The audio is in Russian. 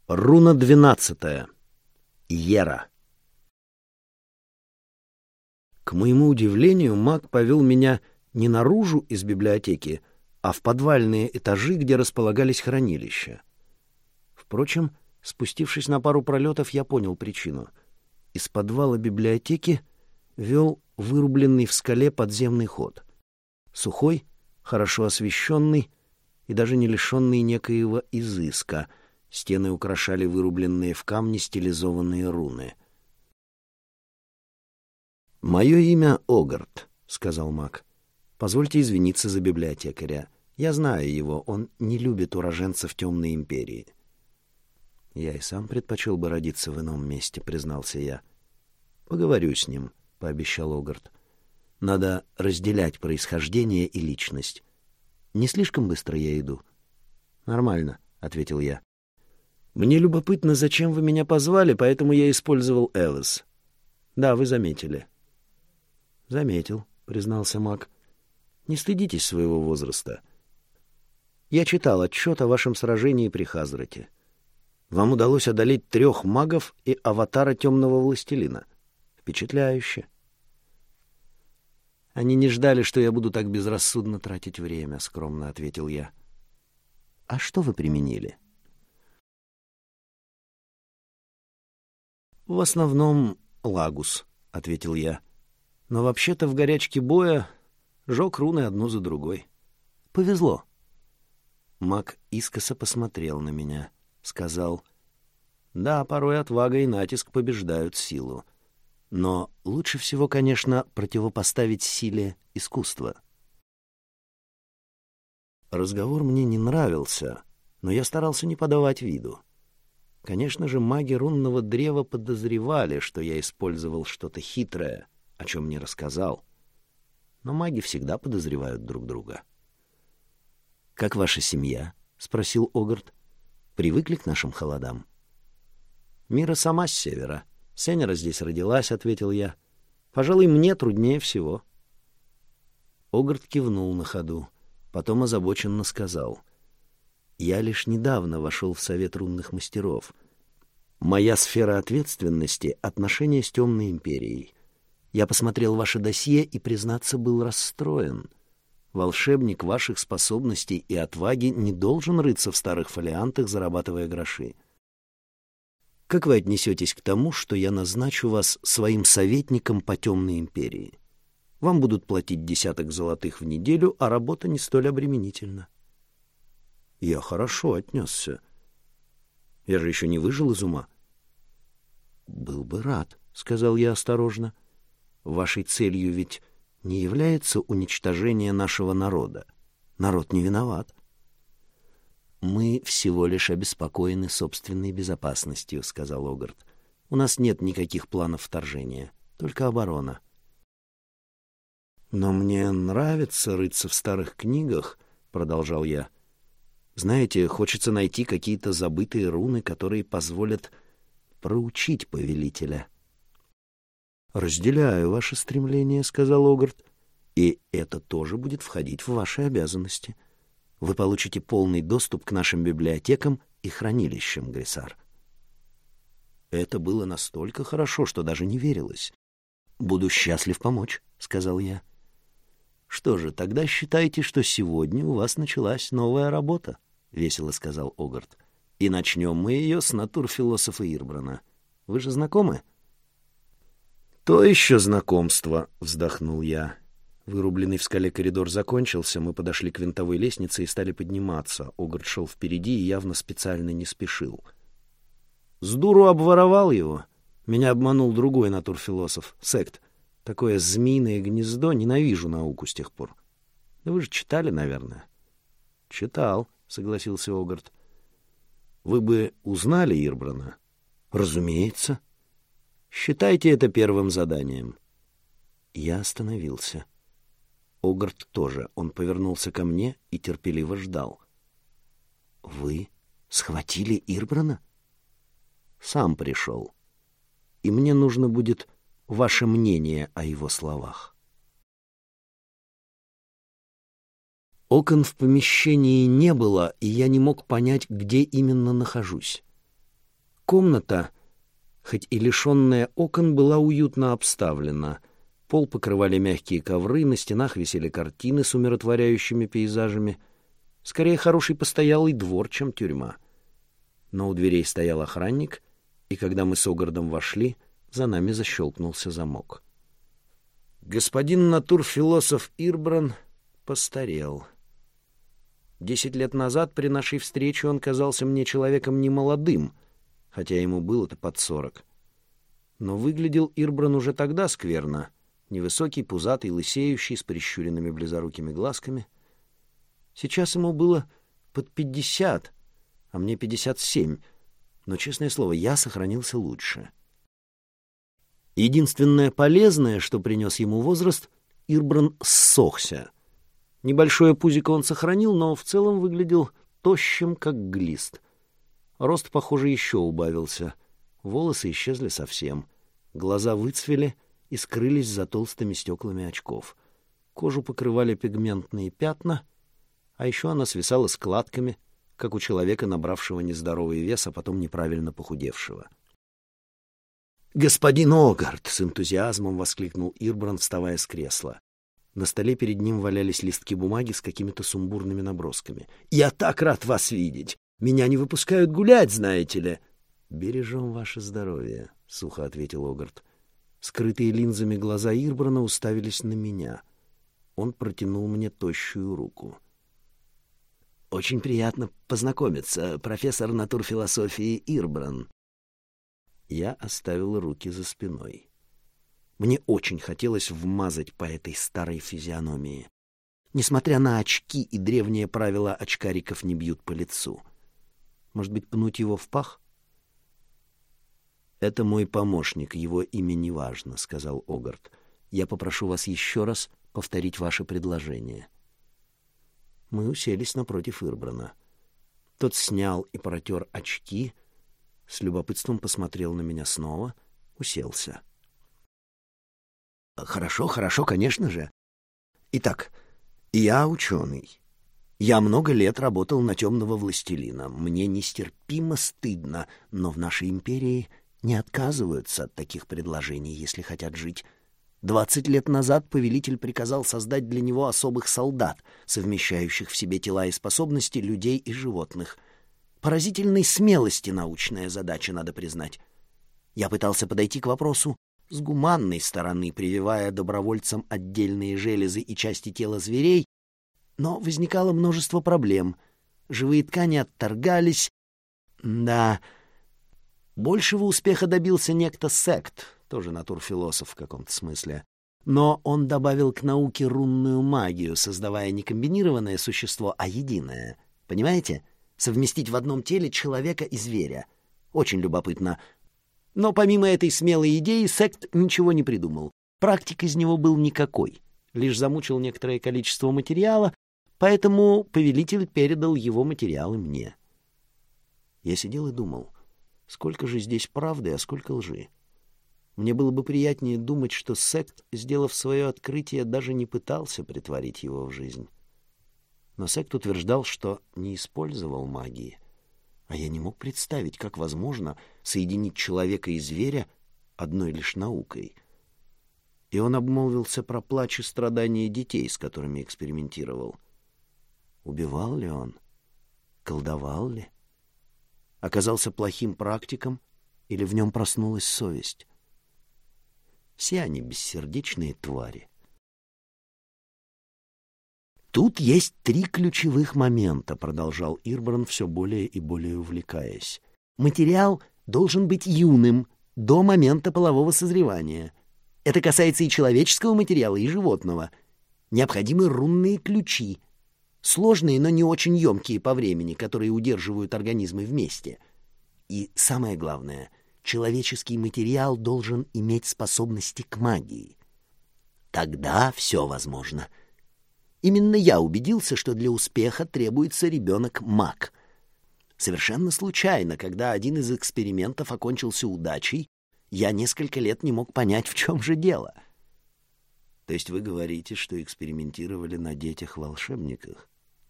Руна 12. Ера. К моему удивлению, маг повел меня не наружу из библиотеки, а в подвальные этажи, где располагались хранилища. Впрочем, спустившись на пару пролетов, я понял причину. Из подвала библиотеки вел вырубленный в скале подземный ход. Сухой, хорошо освещенный и даже не лишенный некоего изыска. Стены украшали вырубленные в камне стилизованные руны. «Мое имя Огарт», — сказал маг. «Позвольте извиниться за библиотекаря. Я знаю его, он не любит уроженцев Темной Империи». «Я и сам предпочел бы родиться в ином месте», — признался я. «Поговорю с ним», — пообещал Огарт. «Надо разделять происхождение и личность. Не слишком быстро я иду?» «Нормально», — ответил я. «Мне любопытно, зачем вы меня позвали, поэтому я использовал Элис». «Да, вы заметили». «Заметил», — признался маг. «Не стыдитесь своего возраста. Я читал отчет о вашем сражении при Хазрате. Вам удалось одолеть 3 магов и аватара Темного Властелина. Впечатляюще». «Они не ждали, что я буду так безрассудно тратить время», — скромно ответил я. «А что вы применили?» «В основном лагус», — ответил я. «Но вообще-то в горячке боя жег руны одну за другой. Повезло». Маг искоса посмотрел на меня, сказал: «Да, порой отвага и натиск побеждают силу. Но лучше всего, конечно, противопоставить силе искусство». Разговор мне не нравился, но я старался не подавать виду. Конечно же, маги рунного древа подозревали, что я использовал что-то хитрое, о чем не рассказал. Но маги всегда подозревают друг друга. «Как ваша семья?» — спросил Огарт. «Привыкли к нашим холодам?» «Мира сама с севера. Сенера здесь родилась», — ответил я. «Пожалуй, мне труднее всего». Огарт кивнул на ходу, потом озабоченно сказал: «Я лишь недавно вошел в Совет рунных мастеров. Моя сфера ответственности — отношения с Темной Империей. Я посмотрел ваше досье и, признаться, был расстроен. Волшебник ваших способностей и отваги не должен рыться в старых фолиантах, зарабатывая гроши. Как вы отнесетесь к тому, что я назначу вас своим советником по Темной Империи? Вам будут платить 10 золотых в неделю, а работа не столь обременительна». Я хорошо отнесся. Я же еще не выжил из ума. «Был бы рад», — сказал я осторожно. «Вашей целью ведь не является уничтожение нашего народа. Народ не виноват». «Мы всего лишь обеспокоены собственной безопасностью», — сказал Огарт. «У нас нет никаких планов вторжения, только оборона». «Но мне нравится рыться в старых книгах», — продолжал я. «Знаете, хочется найти какие-то забытые руны, которые позволят проучить повелителя». «Разделяю ваше стремление», — сказал Огарт. «И это тоже будет входить в ваши обязанности. Вы получите полный доступ к нашим библиотекам и хранилищам, Грисар». Это было настолько хорошо, что даже не верилось. «Буду счастлив помочь», — сказал я. «Что же, тогда считайте, что сегодня у вас началась новая работа», — весело сказал Огарт. «И начнем мы ее с натурфилософа Ирбрана. Вы же знакомы?» «То еще знакомство», — вздохнул я. Вырубленный в скале коридор закончился, мы подошли к винтовой лестнице и стали подниматься. Огарт шел впереди и явно специально не спешил. «С дуру обворовал его. Меня обманул другой натурфилософ, Сект. Такое змеиное гнездо, ненавижу науку с тех пор. Да вы же читали, наверное?» «Читал», — согласился Огарт. «Вы бы узнали Ирбрана?» «Разумеется». «Считайте это первым заданием». Я остановился. Огарт тоже. Он повернулся ко мне и терпеливо ждал. «Вы схватили Ирбрана?» «Сам пришел. И мне нужно будет ваше мнение о его словах». Окон в помещении не было, и я не мог понять, где именно нахожусь. Комната, хоть и лишенная окон, была уютно обставлена. Пол покрывали мягкие ковры, на стенах висели картины с умиротворяющими пейзажами. Скорее, хороший постоялый двор, чем тюрьма. Но у дверей стоял охранник, и когда мы с Огардом вошли, за нами защелкнулся замок. Господин натурфилософ Ирбран постарел. 10 лет назад при нашей встрече он казался мне человеком немолодым, хотя ему было-то под 40. Но выглядел Ирбран уже тогда скверно. Невысокий, пузатый, лысеющий, с прищуренными близорукими глазками. Сейчас ему было под 50, а мне 57. Но, честное слово, я сохранился лучше. Единственное полезное, что принес ему возраст, Ирбран ссохся. Небольшое пузико он сохранил, но в целом выглядел тощим, как глист. Рост, похоже, еще убавился. Волосы исчезли совсем. Глаза выцвели и скрылись за толстыми стеклами очков. Кожу покрывали пигментные пятна, а еще она свисала складками, как у человека, набравшего нездоровый вес, а потом неправильно похудевшего. «Господин Огарт!» — с энтузиазмом воскликнул Ирбран, вставая с кресла. На столе перед ним валялись листки бумаги с какими-то сумбурными набросками. «Я так рад вас видеть! Меня не выпускают гулять, знаете ли!» «Бережем ваше здоровье», — сухо ответил Огарт. Скрытые линзами глаза Ирбрана уставились на меня. Он протянул мне тощую руку. «Очень приятно познакомиться, профессор натурфилософии Ирбран». Я оставил руки за спиной. Мне очень хотелось вмазать по этой старой физиономии. Несмотря на очки и древнее правило очкариков не бьют по лицу. Может быть, пнуть его в пах? «Это мой помощник, его имя не важно», — сказал Огарт. «Я попрошу вас еще раз повторить ваше предложение». Мы уселись напротив Ирбрана. Тот снял и протер очки, с любопытством посмотрел на меня снова, уселся. «Хорошо, хорошо, конечно же. Итак, я ученый. Я много лет работал на темного властелина. Мне нестерпимо стыдно, но в нашей империи не отказываются от таких предложений, если хотят жить. 20 лет назад повелитель приказал создать для него особых солдат, совмещающих в себе тела и способности людей и животных. Поразительной смелости научная задача, надо признать. Я пытался подойти к вопросу с гуманной стороны, прививая добровольцам отдельные железы и части тела зверей, но возникало множество проблем. Живые ткани отторгались. Да, большего успеха добился некто Сект, тоже натурфилософ в каком-то смысле. Но он добавил к науке рунную магию, создавая не комбинированное существо, а единое. Понимаете? Совместить в одном теле человека и зверя. Очень любопытно. Но помимо этой смелой идеи Сект ничего не придумал. Практик из него был никакой. Лишь замучил некоторое количество материала, поэтому повелитель передал его материалы мне. Я сидел и думал, сколько же здесь правды, а сколько лжи. Мне было бы приятнее думать, что Сект, сделав свое открытие, даже не пытался претворить его в жизнь. Но Сект утверждал, что не использовал магии, а я не мог представить, как возможно соединить человека и зверя одной лишь наукой. И он обмолвился про плач и страдания детей, с которыми экспериментировал. Убивал ли он? Колдовал ли? Оказался плохим практиком или в нем проснулась совесть? Все они бессердечные твари. «Тут есть 3 ключевых момента», — продолжал Ирбран, все более и более увлекаясь. «Материал должен быть юным, до момента полового созревания. Это касается и человеческого материала, и животного. Необходимы рунные ключи, сложные, но не очень емкие по времени, которые удерживают организмы вместе. И самое главное, человеческий материал должен иметь способности к магии. Тогда все возможно». Именно я убедился, что для успеха требуется ребенок-маг. Совершенно случайно, когда один из экспериментов окончился удачей, я несколько лет не мог понять, в чем же дело. То есть вы говорите, что экспериментировали на детях-волшебниках?